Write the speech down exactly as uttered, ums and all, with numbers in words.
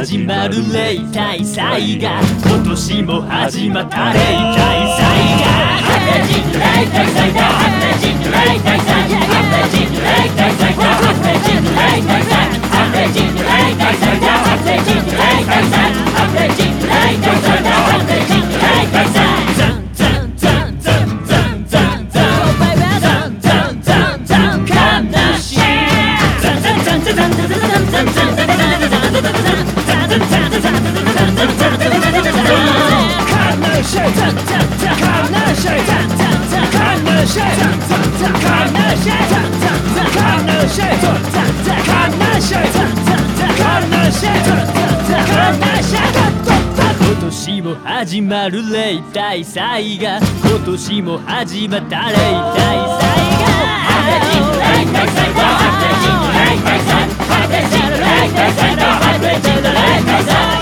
始まる例大祭が今年も始まった例大祭がハッピー人類大祭だハッピー人類大祭ハッピー人類大祭だハッピー人類大祭ハッピー人類大祭だハッピー人類大祭ハッピー人類大祭だハッピー人類大祭ザンザンザンザンザンザンザンザンザンザンザン悲しいザンザンザンザンザンザンザンザンザンザンザン今年も始まる例大祭が今年も始まった例大祭がハッピー人類大祭だハッピー人類大祭ハッピー人類大祭だハッピー人類大祭